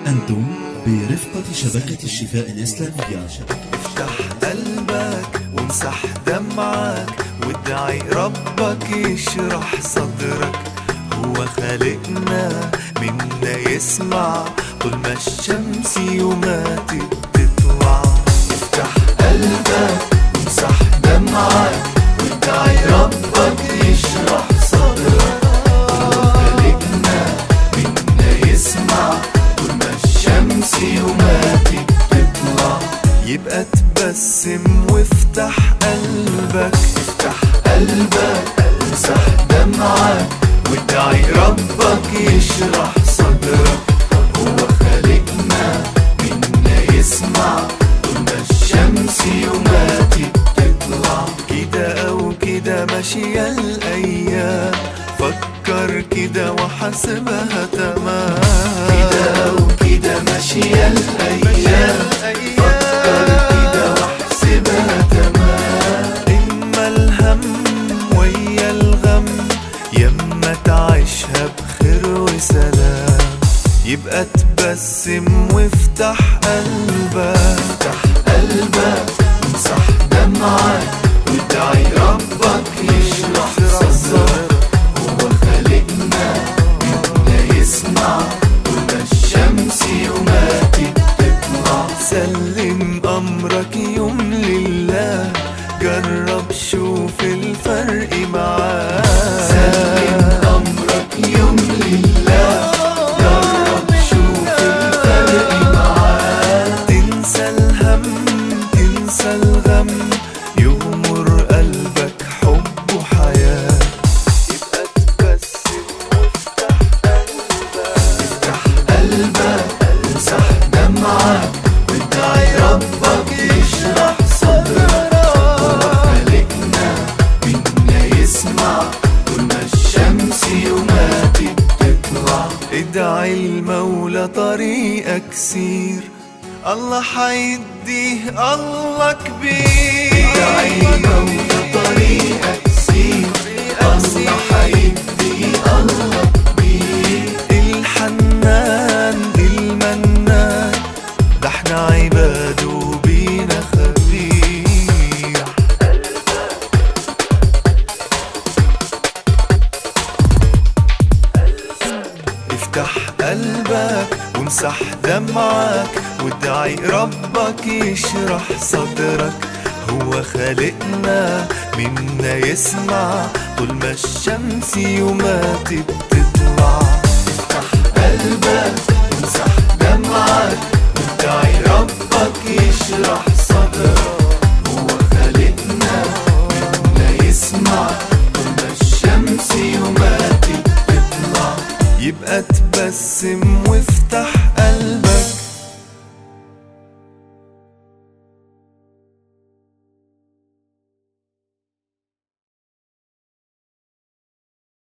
أنتم برفقة شبكة الشفاء الإسلامية. افتح قلبك وامسح دمعك وادعي ربك يشرح صدرك. هو خالقنا منا يسمع طول ما الشمس يوماتك تطلع. افتح قلبك وامسح دمعك وادعي ربك يشرح صدرك. هو خالقنا منا يسمع طول ما الشمس يوماتك تطلع. يبقى تبسم وافتح قلبك. افتح قلبك وامسح دمعك وادعي ربك يشرح صدرك. هو خالقنا منا يسمع طول ما الشمس يوماتك تطلع. كده او كده ماشية الايام، فكر كده وحاسبها تمام. كده او كده ماشية الايام، فكر كده وحاسبها تمام. اما الهم ويا الغم يما تعيشها بخير وسلام. يبقى تبسم وافتح قلبك. افتح قلبك وامسح دمعك وادعي ربك يشرح صدرك. هو خالقنا منا يسمع طول ما الشمس يوماتك تطلع. سلم امرك يوم لله، جرب شوف الفرق معاه. سلم امرك يوم لله، جرب شوف الفرق معاه. تنسى الهم تنسى الغم، يغمر قلبك حب وحياة. يبقى تبسم وافتح قلبك. افتح قلبك وامسح دمعك وادعي ربك يشرح صدرك. هو خالقنا منا يسمع طول ما الشمس يوماتك تطلع. ادعي المولى طريقك سير، الله حيديه الله كبير. ادعي المولى طريقك سير، الله حيديه الله كبير. الحنان المنان ده احنا عباده وبينا خبير. افتح قلبك وامسح دمعك وادعي ربك يشرح صدرك. هو خالقنا منا يسمع طول ما الشمس يوماتك تطلع. افتح قلبك وامسح دمعك وادعي ربك يشرح صدرك.